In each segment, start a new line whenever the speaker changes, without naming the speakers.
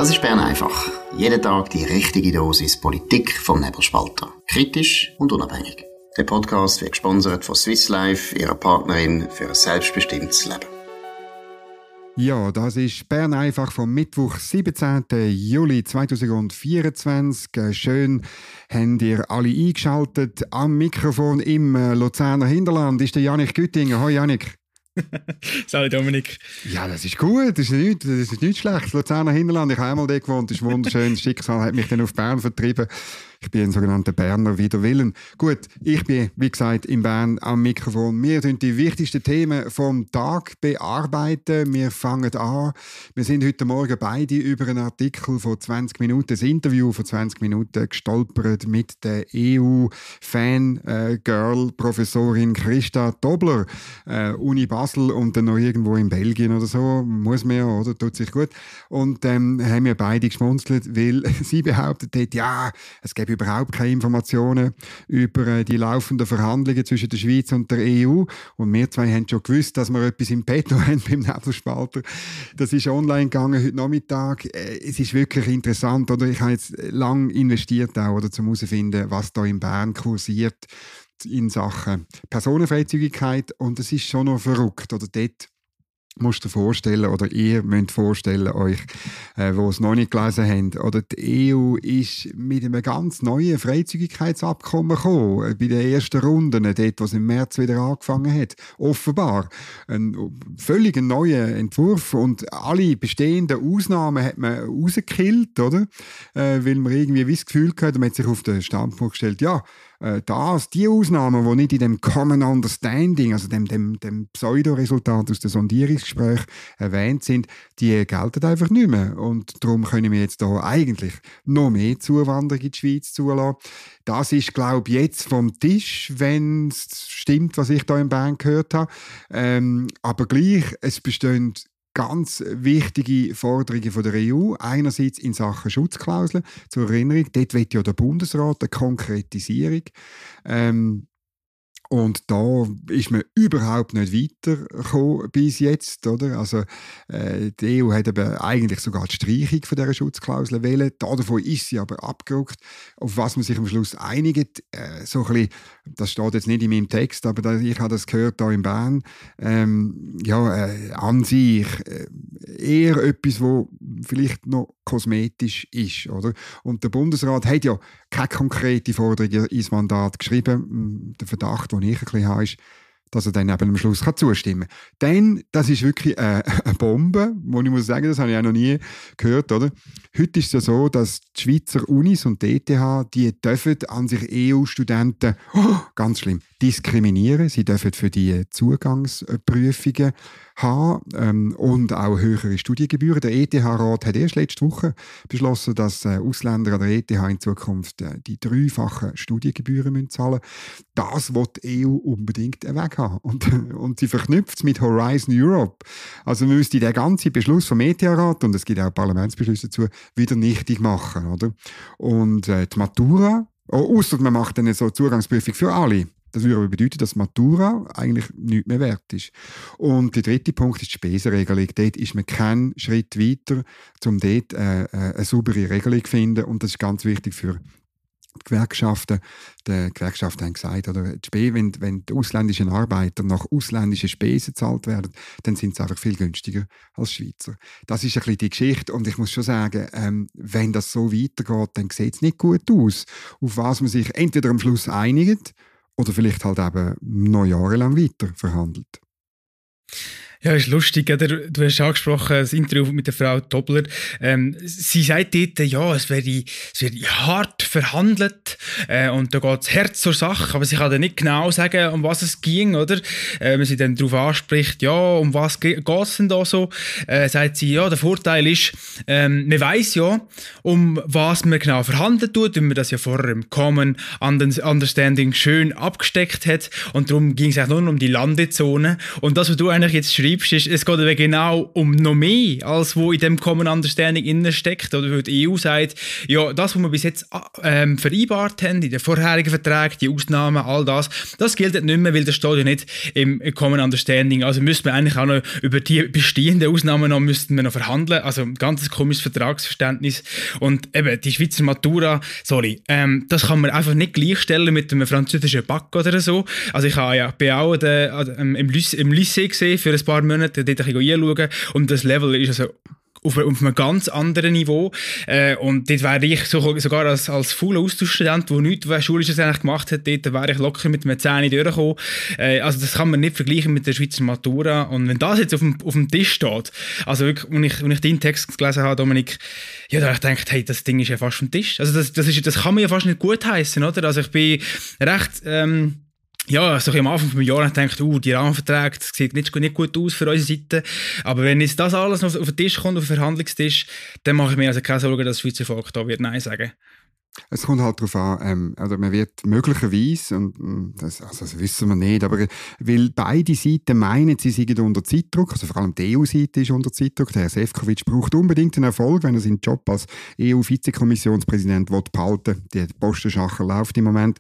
Das ist Bern einfach. Jeden Tag die richtige Dosis Politik vom Nebelspalter. Kritisch und unabhängig. Der Podcast wird gesponsert von Swiss Life, ihrer Partnerin für ein selbstbestimmtes Leben.
Ja, das ist Bern einfach vom Mittwoch, 17. Juli 2024. Schön, habt ihr alle eingeschaltet. Am Mikrofon im Luzerner Hinterland ist der Jannik Güttinger. Hoi Jannik.
Salut Dominik.
Ja, das ist gut, das ist nicht schlecht. Das Luzerner Hinterland, ich habe einmal dort gewohnt, das ist wunderschön. Das Schicksal hat mich dann auf Bern vertrieben. Ich bin ein sogenannter Berner wider Willen. Gut, ich bin, wie gesagt, in Bern am Mikrofon. Wir tun die wichtigsten Themen vom Tag bearbeiten. Wir fangen an. Wir sind heute Morgen beide über einen Artikel von 20 Minuten, ein Interview von 20 Minuten gestolpert mit der EU-Fan-Girl-Professorin Christa Tobler, Uni Basel und dann noch irgendwo in Belgien oder so. Muss man ja, oder? Tut sich gut. Und haben wir beide geschmunzelt, weil sie behauptet hat, ja, es gäbe überhaupt keine Informationen über die laufenden Verhandlungen zwischen der Schweiz und der EU. Und wir zwei haben schon gewusst, dass wir etwas im Petto haben beim Nebelspalter. Das ist online gegangen heute Nachmittag. Es ist wirklich interessant, oder? Ich habe jetzt lange investiert auch, oder, um herauszufinden, was da in Bern kursiert in Sachen Personenfreizügigkeit. Und es ist schon noch verrückt, oder? Dort musst du dir vorstellen, oder ihr müsst vorstellen euch, wo es noch nicht gelesen habt, oder die EU ist mit einem ganz neuen Freizügigkeitsabkommen gekommen, bei den ersten Runden, dort, wo es im März wieder angefangen hat. Offenbar. Ein völlig neuer Entwurf und alle bestehenden Ausnahmen hat man rausgekillt, oder? Weil man irgendwie das Gefühl hatte, man hat sich auf den Standpunkt gestellt, ja, die Ausnahmen, die nicht in dem Common Understanding, also dem Pseudo-Resultat aus dem Sondierungsgespräch erwähnt sind, die gelten einfach nicht mehr. Und darum können wir jetzt da eigentlich noch mehr Zuwanderung in die Schweiz zulassen. Das ist, glaube ich, jetzt vom Tisch, wenn es stimmt, was ich da in Bern gehört habe. Aber gleich, es bestehen ganz wichtige Forderungen von der EU. Einerseits in Sachen Schutzklauseln. Zur Erinnerung, dort will ja der Bundesrat eine Konkretisierung. Und da ist man überhaupt nicht weitergekommen bis jetzt, oder? Also, die EU hat eben eigentlich sogar die Streichung von dieser Schutzklausel wählen. Davon ist sie aber abgerückt. Auf was man sich am Schluss einigt, so ein bisschen, das steht jetzt nicht in meinem Text, aber ich habe das gehört hier in Bern, an sich eher etwas, wo vielleicht noch kosmetisch ist, oder? Und der Bundesrat hat ja keine konkrete Forderung ins Mandat geschrieben. Der Verdacht, den ich ein bisschen habe, ist, dass er dann eben am Schluss zustimmen kann. Denn das ist wirklich eine Bombe, wo ich muss sagen, das habe ich auch noch nie gehört, oder? Heute ist es ja so, dass die Schweizer Unis und die ETH, die dürfen an sich EU-Studenten, ganz schlimm, diskriminieren. Sie dürfen für die Zugangsprüfungen haben und auch höhere Studiengebühren. Der ETH-Rat hat erst letzte Woche beschlossen, dass Ausländer an der ETH in Zukunft die 3-fachen Studiengebühren zahlen müssen. Das will die EU unbedingt weg haben. Und sie verknüpft es mit Horizon Europe. Also man müsste den ganzen Beschluss vom ETH-Rat, und es gibt auch Parlamentsbeschlüsse dazu, wieder nichtig machen. Oder? Und die Matura, ausser man macht dann so Zugangsprüfung für alle. Das würde aber bedeuten, dass Matura eigentlich nichts mehr wert ist. Und der dritte Punkt ist die Spesenregelung. Dort ist man keinen Schritt weiter, um dort eine saubere Regelung zu finden. Und das ist ganz wichtig für die Gewerkschaften. Die Gewerkschaften haben gesagt, oder wenn die ausländischen Arbeiter nach ausländischen Spesen gezahlt werden, dann sind sie einfach viel günstiger als Schweizer. Das ist ein bisschen die Geschichte. Und ich muss schon sagen, wenn das so weitergeht, dann sieht es nicht gut aus, auf was man sich entweder am Schluss einigt, oder vielleicht halt eben noch jahrelang weiter verhandelt.
Ja, ist lustig, oder? Du hast angesprochen, das Interview mit der Frau Tobler. Sie sagt dort, ja, es werde hart verhandelt und da geht das Herz zur Sache, aber sie kann dann nicht genau sagen, um was es ging, oder? Wenn sie dann darauf anspricht, ja, um was geht es denn da so? Sagt sie, ja, der Vorteil ist, man weiss ja, um was man genau verhandelt tut, wenn man das ja vorher im Common Understanding schön abgesteckt hat, und darum ging es auch nur um die Landezone. Und das, was du eigentlich jetzt schreibst, beschreibst, ist, es geht aber genau um noch mehr, als wo in dem Common Understanding innen steckt. Oder weil die EU sagt, ja, das, was wir bis jetzt vereinbart haben, in den vorherigen Verträgen, die Ausnahmen, all das gilt nicht mehr, weil das steht ja nicht im Common Understanding. Also müssten wir eigentlich auch noch über die bestehenden Ausnahmen noch verhandeln. Also ein ganz komisches Vertragsverständnis. Und eben, die Schweizer Matura, das kann man einfach nicht gleichstellen mit einem französischen Bac oder so. Also ich bin auch im Lycée gesehen für ein paar Monate, dort ein bisschen anschauen. Und das Level ist also auf einem ganz anderen Niveau. Und dort wäre ich sogar als fauler Austauschstudent, der nichts Schulisches eigentlich gemacht hat, dort wäre ich locker mit einem 10 durchgekommen. Also das kann man nicht vergleichen mit der Schweizer Matura. Und wenn das jetzt auf dem Tisch steht, also wirklich, wenn ich deinen Text gelesen habe, Dominik, ja, da habe ich gedacht, hey, das Ding ist ja fast vom Tisch. Also das kann man ja fast nicht gutheissen, oder? Also ich bin recht... so am Anfang des Jahres habe ich gedacht, die Rahmenverträge, das sieht nicht gut aus für unsere Seite. Aber wenn jetzt das alles noch auf den Tisch kommt, auf den Verhandlungstisch, dann mache ich mir also keine Sorgen, dass das Schweizer Volk da wird Nein sagen.
Es kommt halt darauf an, also man wird möglicherweise, und das wissen wir nicht, aber weil beide Seiten meinen, sie seien unter Zeitdruck, also vor allem die EU-Seite ist unter Zeitdruck, der Herr Sefcovic braucht unbedingt einen Erfolg, wenn er seinen Job als EU-Vizekommissionspräsident behalten will. Die Postenschacher läuft im Moment.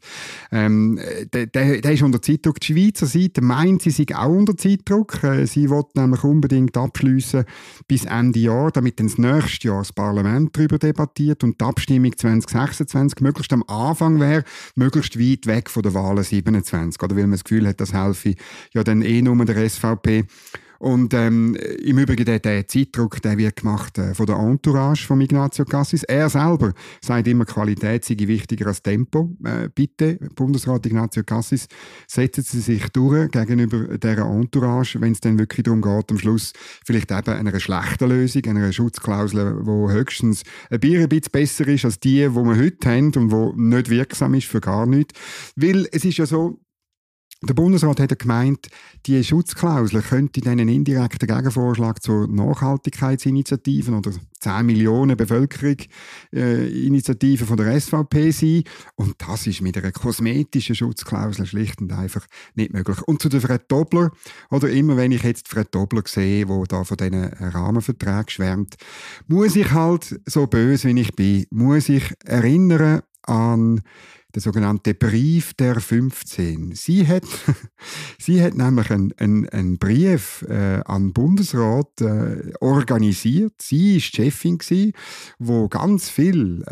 Der ist unter Zeitdruck. Die Schweizer Seite meint, sie sei auch unter Zeitdruck. Sie will nämlich unbedingt abschliessen bis Ende Jahr, damit dann das nächste Jahr das Parlament darüber debattiert und die Abstimmung 2026 möglichst am Anfang wäre, möglichst weit weg von der Wahlen 27. Oder weil man das Gefühl hat, das helfe ja dann nur der SVP. Und im Übrigen, der Zeitdruck, der wird gemacht von der Entourage von Ignazio Cassis. Er selber sagt immer, Qualität sei wichtiger als Tempo. Bitte, Bundesrat Ignazio Cassis, setzen Sie sich durch gegenüber dieser Entourage, wenn es dann wirklich darum geht, am Schluss vielleicht eben einer schlechten Lösung, einer Schutzklausel, die höchstens ein bisschen besser ist als die wir heute haben und die nicht wirksam ist für gar nichts. Weil es ist ja so, der Bundesrat hat gemeint, die Schutzklausel könnte dann ein indirekter Gegenvorschlag zur Nachhaltigkeitsinitiativen oder 10 Millionen Bevölkerung Initiativen von der SVP sein. Und das ist mit einer kosmetischen Schutzklausel schlicht und einfach nicht möglich. Und zu der Fred Tobler, oder immer wenn ich jetzt Fred Tobler sehe, der da von diesen Rahmenverträgen schwärmt, muss ich halt, so böse wie ich bin, muss ich erinnern an der sogenannte Brief der 15. Sie hat nämlich einen Brief an den Bundesrat organisiert. Sie war die Chefin, wo ganz viele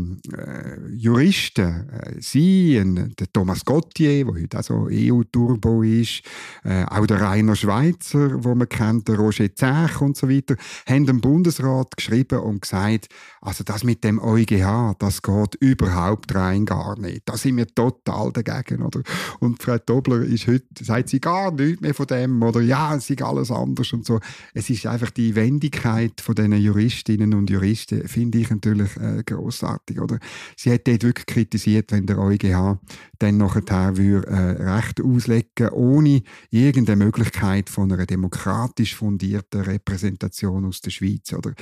Juristen, der Thomas Gauthier, der heute auch so EU-Turbo ist, auch der Rainer Schweizer, wo man kennt, der Roger Zech und so weiter, haben dem Bundesrat geschrieben und gesagt, also das mit dem EuGH, das geht überhaupt rein gar nicht. Da sind wir total dagegen, oder? Und Frau Tobler ist heute, sagt sie gar nichts mehr von dem, oder ja, es ist alles anders und so. Es ist einfach die Wendigkeit von diesen Juristinnen und Juristen, finde ich natürlich grossartig, oder? Sie hat dort wirklich kritisiert, wenn der EuGH dann nachher Recht auslegen, ohne irgendeine Möglichkeit von einer demokratisch fundierten Repräsentation aus der Schweiz, oder?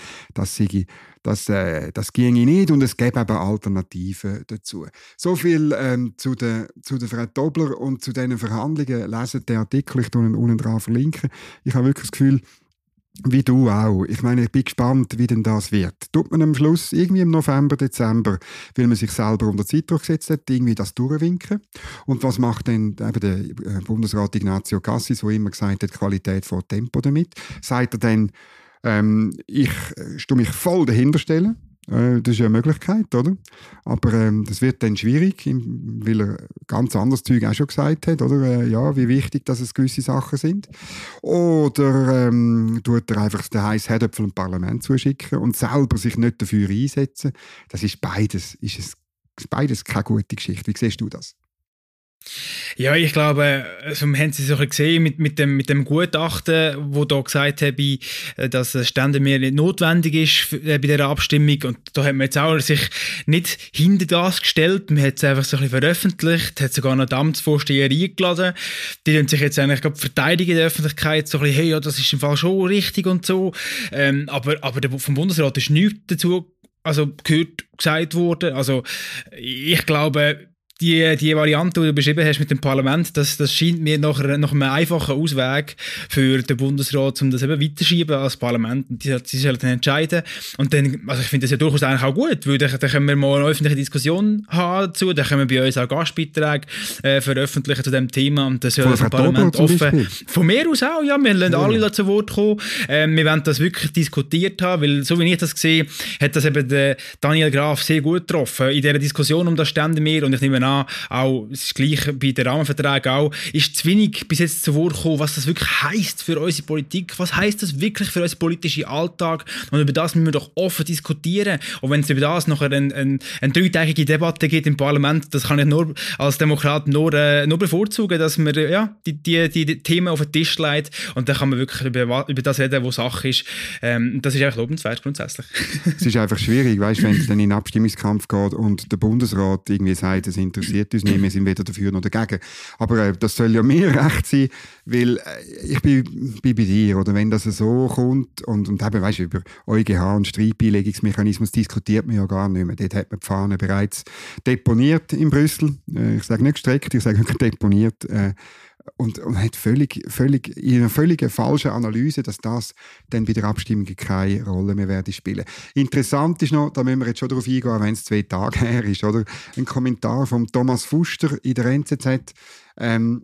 Das ginge nicht und es gäbe eben Alternativen dazu. So viel zu der Frau Tobler und zu diesen Verhandlungen. Lesen den Artikel, ich tue ihn unten dran verlinken. Ich habe wirklich das Gefühl, wie du auch. Ich meine, ich bin gespannt, wie denn das wird. Tut man am Schluss, irgendwie im November, Dezember, weil man sich selber unter Zeitdruck gesetzt hat, irgendwie das durchwinken? Und was macht denn eben der Bundesrat Ignazio Cassis, der immer gesagt hat, Qualität vor Tempo damit? Sagt er dann, ich stehe mich voll dahinter stellen? Das ist ja eine Möglichkeit, oder? Aber das wird dann schwierig, weil er ganz anderes Zeug auch schon gesagt hat, oder? Ja, wie wichtig, dass es gewisse Sachen sind. Oder tut er einfach den heißen Herdöpfel im Parlament zuschicken und selber sich nicht dafür einsetzen? Das ist beides keine gute Geschichte. Wie siehst du das?
Ja, ich glaube, also haben Sie es auch gesehen mit dem Gutachten, wo da gesagt habe, dass das Ständemehr nicht notwendig ist bei dieser Abstimmung. Und da hat man jetzt auch sich nicht hinter das gestellt. Man hat es einfach so ein bisschen veröffentlicht, hat sogar noch die Amtsvorsteher eingeladen. Die dann sich jetzt eigentlich verteidigen in der Öffentlichkeit, so ein bisschen, hey, ja, das ist im Fall schon richtig und so. Aber vom Bundesrat ist nichts dazu gesagt worden. Also ich glaube, die Variante, die du beschrieben hast mit dem Parlament, das scheint mir nach einem einfachen Ausweg für den Bundesrat, um das eben weiterschieben als Parlament. Und sie sollen dann entscheiden. Und dann, also ich finde das ja durchaus eigentlich auch gut, weil dann können wir mal eine öffentliche Diskussion haben dazu, dann können wir bei uns auch Gastbeiträge veröffentlichen zu diesem Thema und das soll das Parlament offen. Von mir aus auch, ja, wir lassen alle zu Wort kommen. Wir wollen das wirklich diskutiert haben, weil so wie ich das sehe, hat das eben der Daniel Graf sehr gut getroffen. In dieser Diskussion um das Ständemeer, und ich nehme an, auch das Gleiche bei den Rahmenverträgen auch, ist zu wenig bis jetzt zu Wort gekommen, was das wirklich heisst für unsere Politik, was heisst das wirklich für unseren politischen Alltag, und über das müssen wir doch offen diskutieren. Und wenn es über das nachher eine dreitägige Debatte gibt im Parlament, das kann ich nur als Demokrat nur bevorzugen, dass man die Themen auf den Tisch legt und dann kann man wirklich über das reden, was Sache ist. Das ist eigentlich lobenswert grundsätzlich.
Es ist einfach schwierig, weißt, wenn es dann in den Abstimmungskampf geht und der Bundesrat irgendwie sagt, es interessiert uns nicht, wir sind weder dafür noch dagegen. Aber das soll ja mir recht sein, weil ich bin bei dir, oder wenn das so kommt und eben, weißt, über EuGH und Streitbeilegungsmechanismus diskutiert man ja gar nicht mehr. Dort hat man die Fahne bereits deponiert in Brüssel. Ich sage nicht gestreckt, ich sage deponiert. Und hat völlig in einer völlig falschen Analyse, dass das dann bei der Abstimmung keine Rolle mehr werden spielen. Interessant ist noch, da müssen wir jetzt schon darauf eingehen, wenn es 2 Tage her ist, oder? Ein Kommentar von Thomas Fuster in der NZZ, wir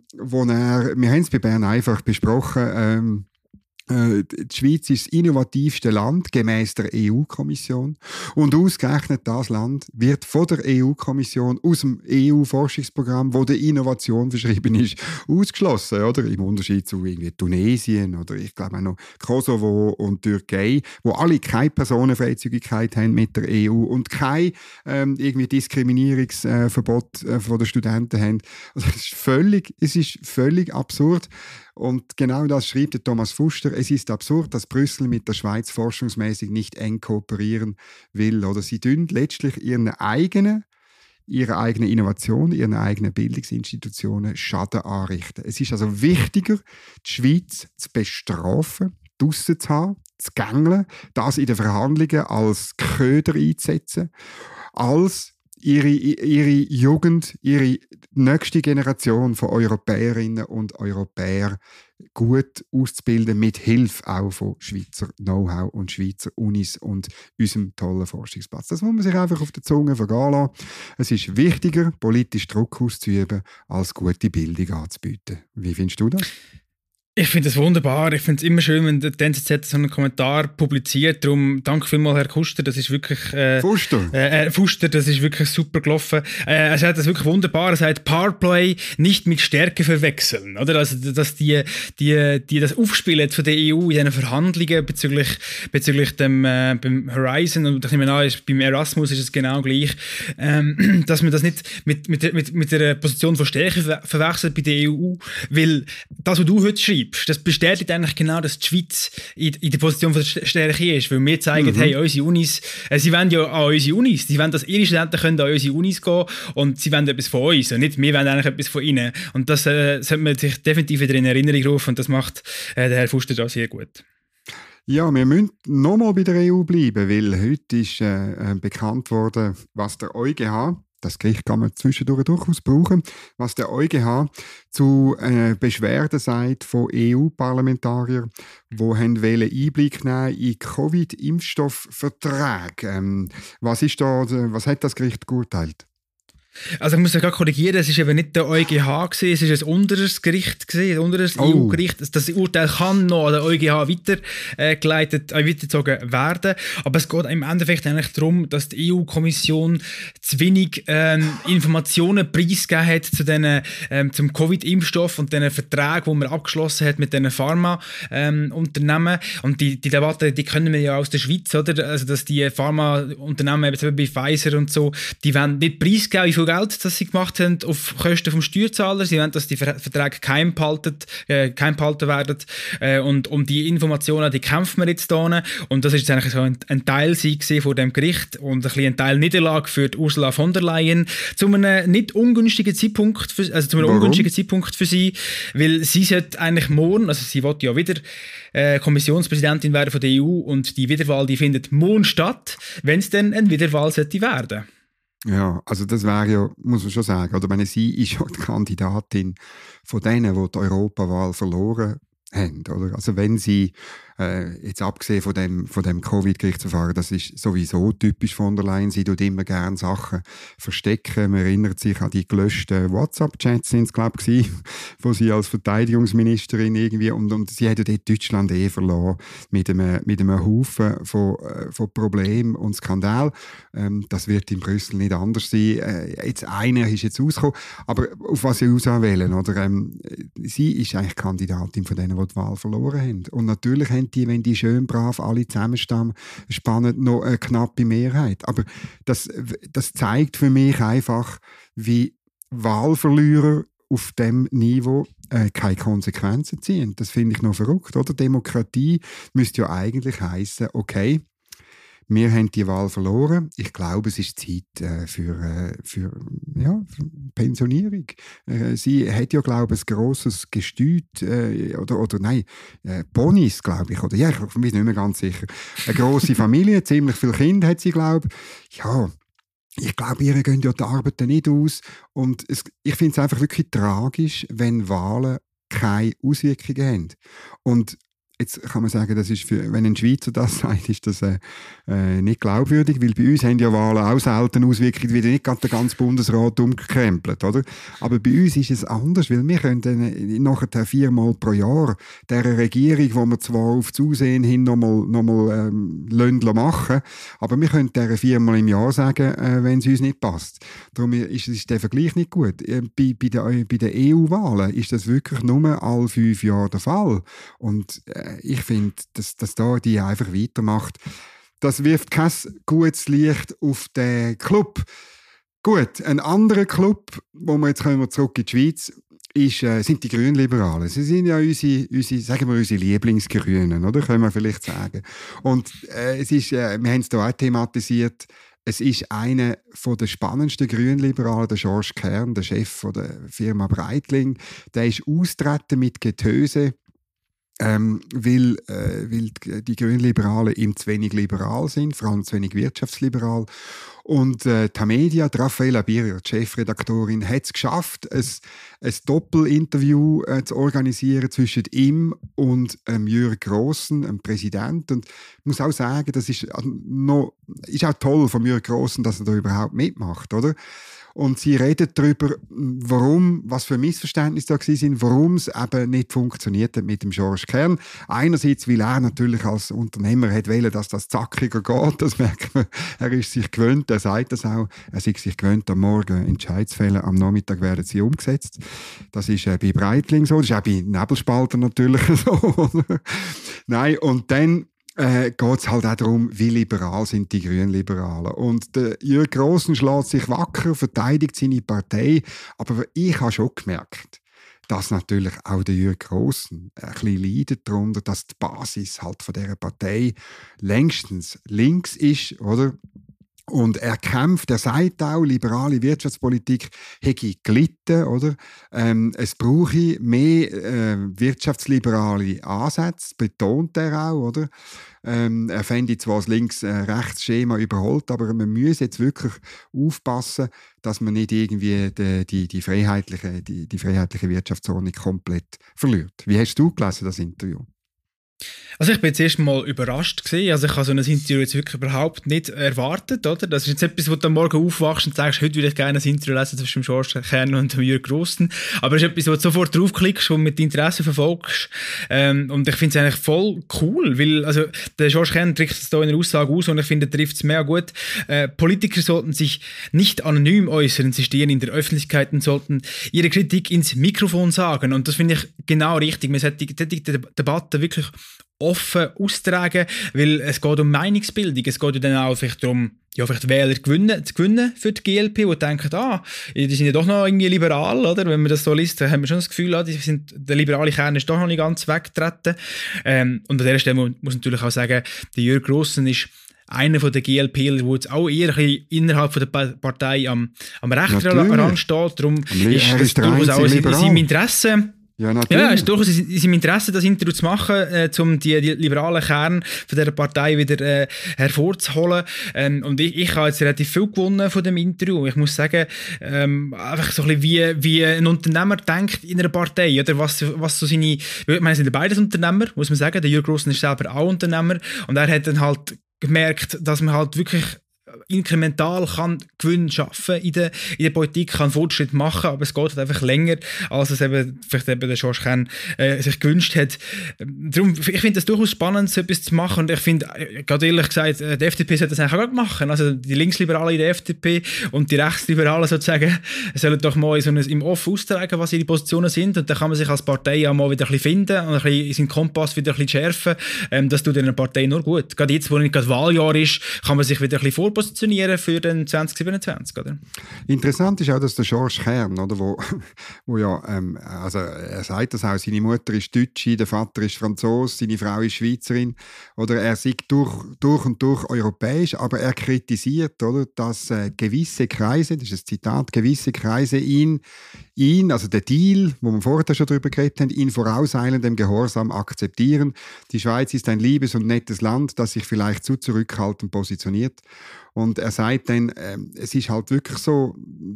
haben es bei Bern einfach besprochen, die Schweiz ist das innovativste Land gemäss der EU-Kommission und ausgerechnet das Land wird von der EU-Kommission aus dem EU-Forschungsprogramm, wo der Innovation verschrieben ist, ausgeschlossen, oder? Im Unterschied zu irgendwie Tunesien oder ich glaube auch noch Kosovo und Türkei, wo alle keine Personenfreizügigkeit haben mit der EU und kein irgendwie Diskriminierungsverbot von den Studenten haben. Also es ist völlig absurd. Und genau das schreibt der Thomas Fuster. Es ist absurd, dass Brüssel mit der Schweiz forschungsmäßig nicht eng kooperieren will. Oder sie tun letztlich ihre eigene Innovation, ihren eigenen Bildungsinstitutionen Schaden anrichten. Es ist also wichtiger, die Schweiz zu bestrafen, draussen zu haben, zu gängeln, das in den Verhandlungen als Köder einzusetzen, als ihre Jugend, ihre nächste Generation von Europäerinnen und Europäern gut auszubilden, mit Hilfe auch von Schweizer Know-how und Schweizer Unis und unserem tollen Forschungsplatz. Das muss man sich einfach auf der Zunge vergehen lassen. Es ist wichtiger, politisch Druck auszuüben, als gute Bildung anzubieten. Wie findest du das?
Ich finde das wunderbar. Ich finde es immer schön, wenn der NZZ so einen Kommentar publiziert. Darum danke vielmals, Herr Kuster. Das ist wirklich... Fuster, das ist wirklich super gelaufen. Er sagt das wirklich wunderbar. Er sagt, Powerplay nicht mit Stärke verwechseln. Oder? Also, dass die das Aufspielen von der EU in diesen Verhandlungen bezüglich dem beim Horizon, und ich nehme an, beim Erasmus ist es genau gleich, dass man das nicht mit der Position von Stärke verwechselt bei der EU, weil das, was du heute schreibst, das bestätigt eigentlich genau, dass die Schweiz in der Position von der Stärke ist, weil wir zeigen, hey, unsere Unis, sie wollen ja an unsere Unis, sie wollen, dass ihre Studenten können an unsere Unis gehen und sie wollen etwas von uns und nicht wir wollen eigentlich etwas von ihnen. Und das sollte man sich definitiv wieder in Erinnerung rufen und das macht der Herr Fuster da sehr gut.
Ja, wir müssen nochmal bei der EU bleiben, weil heute ist bekannt worden, was der EuGH, das Gericht kann man zwischendurch durchaus brauchen, was der EuGH zu Beschwerden sagt von EU-Parlamentariern, die Einblick nehmen in Covid-Impfstoffverträge. Was hat das Gericht geurteilt?
Also ich muss ja gerade korrigieren, es ist eben nicht der EuGH gewesen, es ist ein unteres Gericht gewesen, ein unteres EU-Gericht. Das Urteil kann noch an den EuGH weitergezogen werden, aber es geht im Endeffekt eigentlich darum, dass die EU-Kommission zu wenig Informationen preisgegeben hat zu zum Covid-Impfstoff und den Verträgen, die man abgeschlossen hat mit den Pharma-Unternehmen. Und die Debatte, die können wir ja aus der Schweiz, oder? Also dass die Pharma-Unternehmen, eben bei Pfizer und so, die wollen nicht preisgeben, wie viel Geld, das sie gemacht haben, auf Kosten vom Steuerzahler. Sie wollen, dass die Verträge geheim behalten werden. Und um die Informationen, die kämpfen wir jetzt hier. Und das ist jetzt eigentlich so ein Teilsieg von dem Gericht und ein bisschen eine Teilniederlage für die Ursula von der Leyen zu einem nicht ungünstigen Zeitpunkt, für sie, weil sie sollte eigentlich morgen, also sie will ja wieder Kommissionspräsidentin werden von der EU und die Wiederwahl, die findet morgen statt, wenn es dann eine Wiederwahl sollte werden.
Ja, also das wäre ja, muss man schon sagen, oder meine, sie ist ja die Kandidatin von denen, die die Europawahl verloren haben, oder? Also wenn sie, jetzt abgesehen von dem Covid-Gerichtsverfahren, das ist sowieso typisch von der Leyen, sie tut immer gerne Sachen verstecken. Man erinnert sich an die gelöschten WhatsApp-Chats, sind es, glaube ich, wo sie als Verteidigungsministerin irgendwie, und sie hat ja dort Deutschland verloren, mit einem Haufen von Problemen und Skandalen. Das wird in Brüssel nicht anders sein. Jetzt einer ist jetzt rausgekommen, aber auf was sie auswählen, oder? Sie ist eigentlich Kandidatin von denen, die Wahl verloren haben. Und natürlich haben die, wenn die schön brav alle zusammenstammen, spannend noch eine knappe Mehrheit. Aber das zeigt für mich einfach, wie Wahlverlierer auf dem Niveau keine Konsequenzen ziehen. Das finde ich noch verrückt, oder? Demokratie müsste ja eigentlich heissen, okay, wir haben die Wahl verloren. Ich glaube, es ist Zeit für Pensionierung. Sie hat ja, glaube ich, ein grosses Gestüt, Ponys, glaube ich. Oder, ja, ich bin nicht mehr ganz sicher. Eine grosse Familie, ziemlich viele Kinder hat sie, glaube ich. Ja, ich glaube, ihr gehen ja die Arbeiten nicht aus. Und ich finde es einfach wirklich tragisch, wenn Wahlen keine Auswirkungen haben. Und jetzt kann man sagen, das ist wenn ein Schweizer das sagt, ist das nicht glaubwürdig, weil bei uns haben ja Wahlen auch selten Auswirkungen, wie nicht gerade der ganze Bundesrat umgekrempelt, oder? Aber bei uns ist es anders, weil wir können dann nachher 4-mal pro Jahr dieser Regierung, wo wir zwar auf das Aussehen hin nochmal Löndler machen, aber wir können dieser 4-mal im Jahr sagen, wenn es uns nicht passt. Darum ist der Vergleich nicht gut. Bei den EU-Wahlen ist das wirklich nur alle 5 Jahre der Fall. Und ich finde, dass da die einfach weitermacht, das wirft kein gutes Licht auf den Club. Gut, ein anderer Club, wo wir jetzt kommen wir zurück in die Schweiz, sind die Grünliberalen. Sie sind ja unsere Lieblingsgrünen, oder? Können wir vielleicht sagen. Und wir haben es hier auch thematisiert, es ist einer der spannendsten Grünliberalen, der Georges Kern, der Chef der Firma Breitling. Der ist austreten mit Getöse, weil die Grünliberalen ihm zu wenig liberal sind, vor allem zu wenig wirtschaftsliberal. Und Tamedia, Raffaella Birrer, die Chefredaktorin, hat es geschafft, ein Doppelinterview zu organisieren zwischen ihm und Jürg Grossen, dem Präsidenten. Und ich muss auch sagen, das ist auch toll von Jürg Grossen, dass er da überhaupt mitmacht, oder? Und sie redet darüber, was für Missverständnisse da waren, warum es eben nicht funktioniert hat mit dem Georges Kern. Einerseits, weil er natürlich als Unternehmer hat wollen, dass das zackiger geht. Das merkt man. Er ist sich gewöhnt, er sagt das auch. Er ist sich gewöhnt, am Morgen Entscheidsfälle, am Nachmittag werden sie umgesetzt. Das ist bei Breitling so, das ist auch bei Nebelspalter natürlich so. Nein, und dann geht es halt auch darum, wie liberal sind die Grünliberalen. Und der Jürg Grossen schlägt sich wacker, verteidigt seine Partei, aber ich habe schon gemerkt, dass natürlich auch der Jürg Grossen ein bisschen leidet darunter, dass die Basis halt von dieser Partei längstens links ist, oder? Und er kämpft, er sagt auch, liberale Wirtschaftspolitik hätte gelitten, oder? Es brauche mehr wirtschaftsliberale Ansätze, betont er auch, oder? Er fände zwar das Links-Rechts-Schema überholt, aber man muss jetzt wirklich aufpassen, dass man nicht irgendwie die freiheitliche Wirtschaftsordnung komplett verliert. Wie hast du gelesen, das Interview?
Also ich bin jetzt erst mal überrascht gewesen. Also ich habe so ein Interview jetzt wirklich überhaupt nicht erwartet, oder? Das ist jetzt etwas, wo du am Morgen aufwachst und sagst, heute würde ich gerne ein Interview lesen zwischen Georges Kern und Jürg Grossen. Aber es ist etwas, wo du sofort draufklickst und mit Interesse verfolgst. Und ich finde es eigentlich voll cool, weil also der Georges Kern drückt es da in einer Aussage aus und ich finde, er trifft es mehr gut. Politiker sollten sich nicht anonym äußern, sie stehen in der Öffentlichkeit und sollten ihre Kritik ins Mikrofon sagen. Und das finde ich genau richtig. Man sollte die Debatte wirklich offen austragen, weil es geht um Meinungsbildung. Es geht ja dann auch vielleicht darum, vielleicht Wähler zu gewinnen für die GLP, die denken, die sind ja doch noch irgendwie liberal, oder? Wenn man das so liest, dann haben wir schon das Gefühl, der liberale Kern ist doch noch nicht ganz weggetreten. Und an dieser Stelle muss natürlich auch sagen, der Jürg Grossen ist einer von den GLPler, der jetzt auch eher innerhalb von der Partei am rechten Rand steht. Darum ist das durchaus auch in seinem Interesse,
Ja, natürlich.
Ja, es ist durchaus in seinem Interesse, das Interview zu machen, um die liberalen Kern von dieser Partei wieder hervorzuholen. Und ich habe jetzt relativ viel gewonnen von dem Interview. Ich muss sagen, einfach so ein bisschen wie ein Unternehmer denkt in einer Partei, oder was so seine... Ich meine, es sind beides Unternehmer, muss man sagen. Der Jürg Grossen ist selber auch Unternehmer. Und er hat dann halt gemerkt, dass man halt wirklich inkremental kann Gewinn schaffen in der Politik, kann Fortschritt machen, aber es geht halt einfach länger, als es eben, vielleicht eben der George Kern sich gewünscht hat. Darum, ich finde das durchaus spannend, so etwas zu machen, und ich finde, gerade ehrlich gesagt, die FDP sollte das eigentlich auch machen. Also die Linksliberalen in der FDP und die Rechtsliberalen sozusagen sollen doch mal im Off austragen, was ihre Positionen sind, und dann kann man sich als Partei auch mal wieder ein bisschen finden und ein bisschen seinen Kompass wieder ein bisschen schärfen. Das tut einer Partei nur gut. Gerade jetzt, wo nicht gerade Wahljahr ist, kann man sich wieder ein bisschen vorpositionieren für den 2027, oder?
Interessant ist auch, dass der George Kern, oder, wo ja, also er sagt das auch, seine Mutter ist Deutsche, der Vater ist Franzose, seine Frau ist Schweizerin, oder er sieht durch und durch europäisch, aber er kritisiert, oder, dass gewisse Kreise, das ist ein Zitat, gewisse Kreise ihn, also der Deal, wo wir vorher schon darüber geredet haben, ihn vorauseilendem Gehorsam akzeptieren. Die Schweiz ist ein liebes und nettes Land, das sich vielleicht zu zurückhaltend positioniert. Und er sagt dann, es ist halt wirklich so,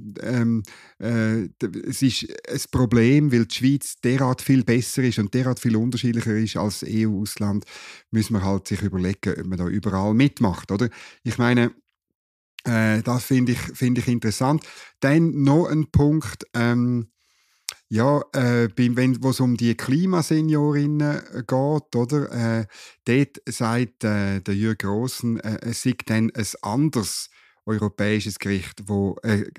es ist ein Problem, weil die Schweiz derart viel besser ist und derart viel unterschiedlicher ist als EU-Ausland, müssen wir halt sich überlegen, ob man da überall mitmacht, oder? Ich meine, das finde ich interessant. Dann noch ein Punkt, wo es um die Klimaseniorinnen geht, oder? Dort sagt der Jürg Grossen, es sei dann ein anderes europäisches Gericht, wo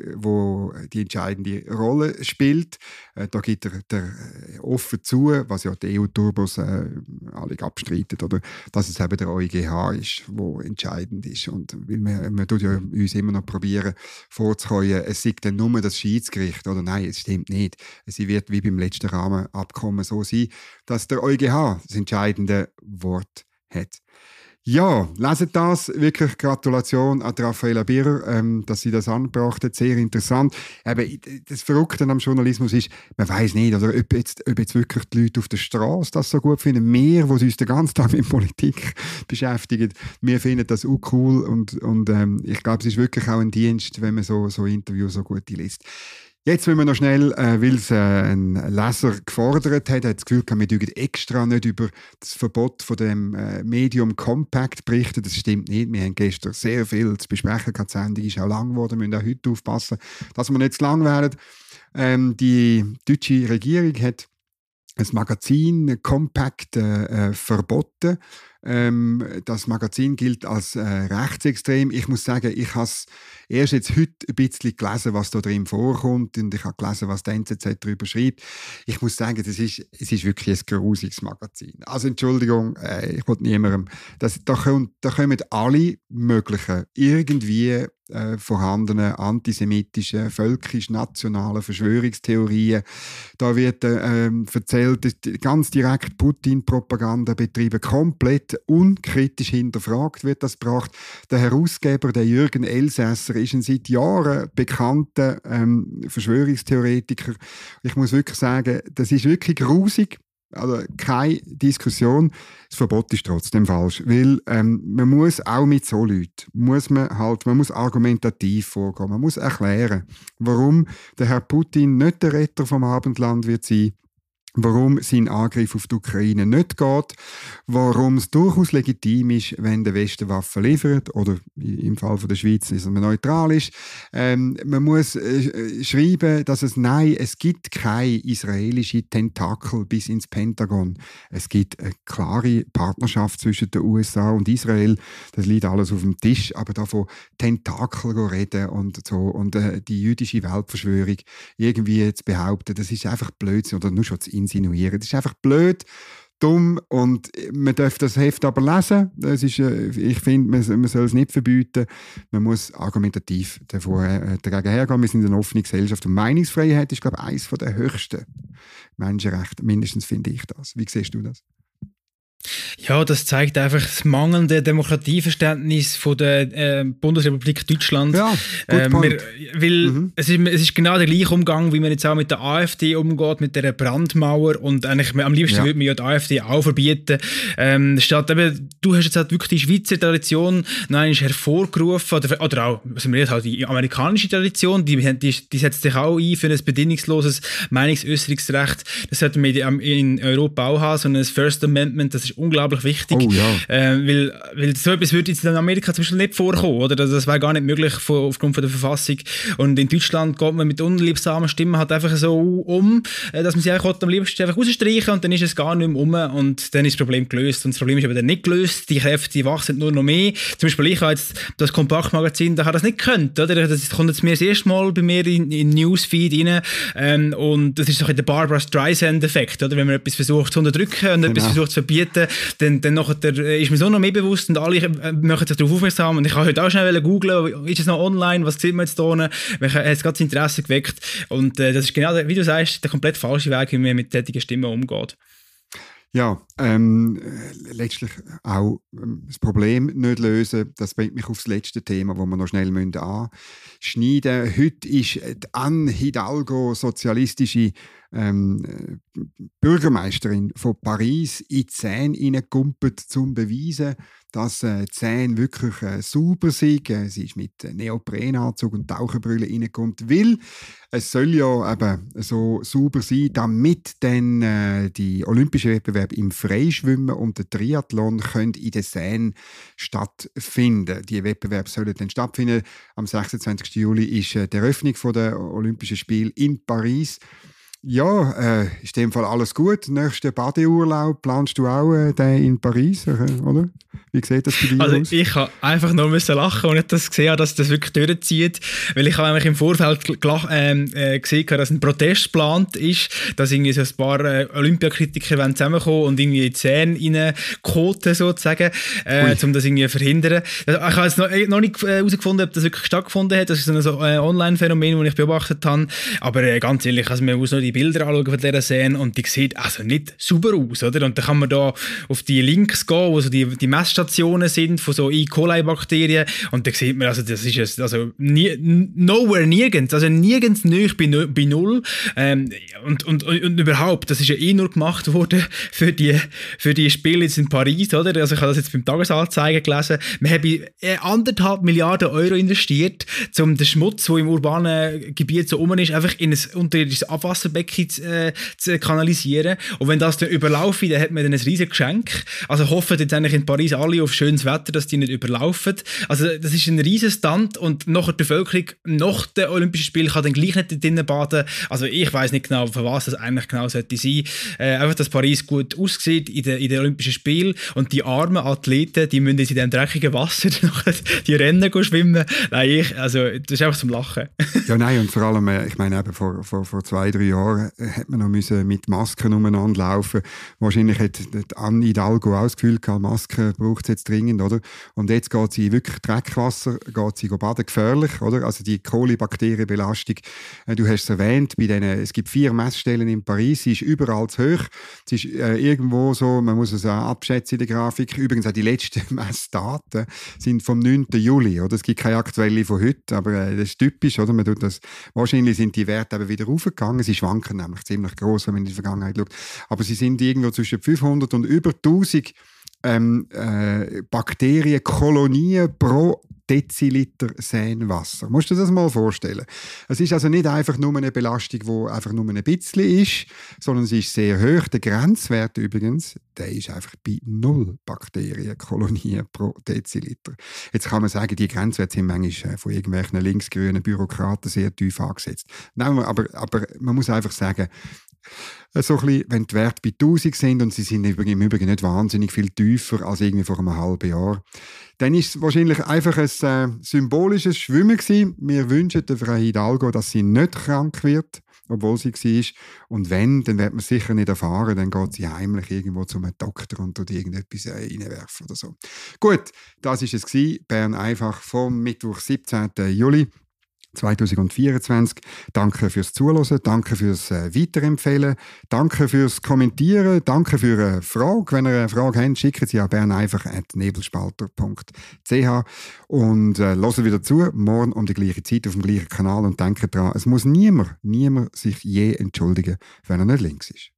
die entscheidende Rolle spielt. Da gibt er offen zu, was ja die EU-Turbos alle abstreiten, oder? Dass es eben der EuGH ist, wo entscheidend ist. Und weil wir tut ja uns immer noch probieren vorzukommen, es sei dann nur das Schiedsgericht, oder? Nein, es stimmt nicht. Es wird wie beim letzten Rahmenabkommen so sein, dass der EuGH das entscheidende Wort hat. Ja, leset das. Wirklich Gratulation an Raffaella Birrer, dass sie das angebracht hat. Sehr interessant. Eben, das Verrückte am Journalismus ist, man weiss nicht, oder, ob jetzt wirklich die Leute auf der Straße das so gut finden. Wir, die uns den ganzen Tag mit Politik beschäftigen, wir finden das auch cool. Und ich glaube, es ist wirklich auch ein Dienst, wenn man so Interviews so gut liest. Jetzt wollen wir noch schnell, weil es ein Leser gefordert hat das Gefühl, wir dürfen extra nicht über das Verbot von dem Medium Compact berichten. Das stimmt nicht. Wir haben gestern sehr viel zu besprechen. Die Sendung ist auch lang geworden. Wir müssen auch heute aufpassen, dass wir nicht zu lang werden. Die deutsche Regierung hat ein Magazin Compact verboten. Das Magazin gilt als rechtsextrem. Ich muss sagen, ich habe es erst jetzt heute ein bisschen gelesen, was da drin vorkommt, und ich habe gelesen, was die NZZ darüber schreibt. Ich muss sagen, es ist wirklich ein grusiges Magazin. Also Entschuldigung, ich wollte niemandem... Da kommen alle möglichen irgendwie vorhandenen antisemitischen, völkisch-nationalen Verschwörungstheorien. Da wird erzählt, ganz direkt Putin-Propaganda betrieben, komplett unkritisch hinterfragt wird das gebracht. Der Herausgeber, der Jürgen Elsässer, ist ein seit Jahren bekannter Verschwörungstheoretiker. Ich muss wirklich sagen, das ist wirklich grusig. Also keine Diskussion. Das Verbot ist trotzdem falsch, weil man muss auch mit so Leuten, man muss argumentativ vorgehen, man muss erklären, warum der Herr Putin nicht der Retter vom Abendland wird sein, warum sein Angriff auf die Ukraine nicht geht, warum es durchaus legitim ist, wenn der Westen Waffen liefert, oder im Fall von der Schweiz ist man neutral ist. Man muss schreiben, dass es gibt keine israelische Tentakel bis ins Pentagon. Es gibt eine klare Partnerschaft zwischen den USA und Israel. Das liegt alles auf dem Tisch, aber davon Tentakel reden und so, und die jüdische Weltverschwörung irgendwie zu behaupten, das ist einfach Blödsinn, oder nur schon zu insinuieren. Das ist einfach blöd, dumm, und man darf das Heft aber lesen. Das ist, ich finde, man soll es nicht verbieten. Man muss argumentativ dagegen hergehen. Wir sind eine offene Gesellschaft und Meinungsfreiheit ist, glaube ich, eines der höchsten Menschenrechte. Mindestens finde ich das. Wie siehst du das?
Ja, das zeigt einfach das mangelnde Demokratieverständnis von der Bundesrepublik Deutschland.
Ja,
es ist genau der gleiche Umgang, wie man jetzt auch mit der AfD umgeht, mit der Brandmauer, und eigentlich am liebsten würde man ja die AfD auch verbieten. Statt eben, du hast jetzt halt wirklich die Schweizer Tradition noch einmal hervorgerufen, oder auch, also wir halt die amerikanische Tradition, die setzt sich auch ein für ein bedingungsloses Meinungsäußerungsrecht. Das sollten wir in Europa auch haben, so ein First Amendment, das ist unglaublich wichtig, weil so etwas würde jetzt in Amerika zum Beispiel nicht vorkommen, oder? Das wäre gar nicht möglich aufgrund von der Verfassung. Und in Deutschland geht man mit unliebsamen Stimmen halt einfach so um, dass man sie eigentlich am liebsten einfach rausstreichen, und dann ist es gar nicht mehr um, und dann ist das Problem gelöst. Und das Problem ist aber dann nicht gelöst, die Kräfte wachsen nur noch mehr. Zum Beispiel ich habe jetzt das Kompaktmagazin, da habe das nicht gekannt, oder? Das kommt jetzt mir das erste Mal bei mir in Newsfeed rein, und das ist so der Barbara Streisand-Effekt, oder? Wenn man etwas versucht zu unterdrücken und etwas versucht zu verbieten, dann ist mir so noch mehr bewusst, und alle machen sich darauf aufmerksam, und ich habe heute auch schnell googeln, ist es noch online, was sieht man jetzt da unten, ich habe jetzt gerade das Interesse geweckt, und das ist genau, wie du sagst, der komplett falsche Weg, wie man mit solchen Stimmen umgeht.
Ja, letztlich auch das Problem nicht lösen, das bringt mich auf das letzte Thema, das wir noch schnell anschneiden. Heute ist die Anne Hidalgo, sozialistische Bürgermeisterin von Paris, in die Seine hineingekumpelt, um zu beweisen, dass die Seine wirklich sauber sind. Sie ist mit Neoprenanzug und Taucherbrille reingekommen, weil es soll ja eben so sauber sein, damit dann die Olympischen Wettbewerbe im Freischwimmen und der Triathlon können in der Seine stattfinden. Die Wettbewerbe sollen dann stattfinden. Am 26. Juli ist die Eröffnung der Olympischen Spiele in Paris. Ja, ist in dem Fall alles gut. Nächsten Badeurlaub planst du auch den in Paris, oder? Wie sieht das bei dir aus?
Ich habe einfach nur lachen, als ich das gesehen habe, dass das wirklich durchzieht. Weil ich habe nämlich im Vorfeld gesehen, dass ein Protest geplant ist, dass irgendwie so ein paar Olympiakritiker zusammenkommen und irgendwie in die Szene reinkoten, sozusagen, um das irgendwie zu verhindern. Ich habe jetzt noch nicht herausgefunden, ob das wirklich stattgefunden hat. Das ist so ein Online-Phänomen, das ich beobachtet habe. Aber ganz ehrlich, also man muss nur die Bilder anschauen von dieser Szene, und die sieht also nicht sauber aus, oder? Und dann kann man da auf die Links gehen, wo so die Messstationen sind von so E. coli-Bakterien, und dann sieht man, also das ist also nowhere, nirgends, also nirgends nahe bei null, und überhaupt, das ist ja nur gemacht worden für die Spiele jetzt in Paris, oder? Also ich habe das jetzt beim Tagesanzeiger gelesen, wir haben 1,5 Milliarden Euro investiert, um den Schmutz, der im urbanen Gebiet so rum ist, einfach in ein unterirdisches Abwasserbecken zu kanalisieren. Und wenn das dann überlaufen, dann hat man dann ein riesiges Geschenk. Also hoffen jetzt eigentlich in Paris alle auf schönes Wetter, dass die nicht überlaufen. Also das ist ein riesiges Stand, und nachher die Bevölkerung nach den Olympischen Spielen kann dann gleich nicht drinnen baden. Also ich weiss nicht genau, für was das eigentlich genau sollte sein. Einfach, dass Paris gut aussieht in den Olympischen Spielen, und die armen Athleten, die müssen jetzt in diesem dreckigen Wasser die Rennen schwimmen. Nein, das ist einfach zum Lachen.
Ja, nein, und vor allem, ich meine, eben vor 2-3 Jahren hat man noch mit Masken umeinander laufen. Wahrscheinlich hat Anne Hidalgo auch das Gefühl gehabt, Masken braucht es jetzt dringend, oder? Und jetzt geht sie wirklich Dreckwasser, geht sie baden, gefährlich, oder? Also die Kolibakterienbelastung, du hast es erwähnt, es gibt 4 Messstellen in Paris, sie ist überall zu hoch. Sie ist irgendwo so, man muss es auch abschätzen in der Grafik. Übrigens auch die letzten Messdaten sind vom 9. Juli, oder? Es gibt keine aktuelle von heute, aber das ist typisch, oder? Man tut das, wahrscheinlich sind die Werte eben wieder raufgegangen. Sie schwanken nämlich ziemlich gross, wenn man in die Vergangenheit schaut. Aber sie sind irgendwo zwischen 500 und über 1000 Bakterienkolonien pro Deziliter Seinewasser. Musst du dir das mal vorstellen? Es ist also nicht einfach nur eine Belastung, die einfach nur ein bisschen ist, sondern sie ist sehr hoch. Der Grenzwert übrigens, der ist einfach bei 0 Bakterienkolonien pro Deziliter. Jetzt kann man sagen, die Grenzwerte sind manchmal von irgendwelchen linksgrünen Bürokraten sehr tief angesetzt. Nein, aber man muss einfach sagen, so ein bisschen, wenn die Werte bei 1000 sind, und sie sind im Übrigen nicht wahnsinnig viel tiefer als irgendwie vor einem halben Jahr, dann ist es wahrscheinlich einfach ein symbolisches Schwimmen gewesen. Wir wünschen der Frau Hidalgo, dass sie nicht krank wird, obwohl sie war. Und wenn, dann wird man sicher nicht erfahren, dann geht sie heimlich irgendwo zu einem Doktor und tut irgendetwas reinwerfen oder so. Gut, das war es gewesen. Bern einfach vom Mittwoch, 17. Juli. 2024. Danke fürs Zuhören, danke fürs Weiterempfehlen, danke fürs Kommentieren, danke für eine Frage. Wenn ihr eine Frage habt, schickt sie an berneinfach@nebelspalter.ch und hören wieder zu, morgen um die gleiche Zeit auf dem gleichen Kanal und denkt dran, es muss niemand sich je entschuldigen, wenn er nicht links ist.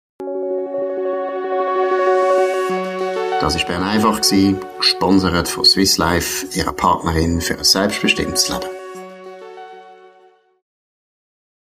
Das war Bern einfach, gesponsert von Swiss Life, ihrer Partnerin für ein selbstbestimmtes Leben.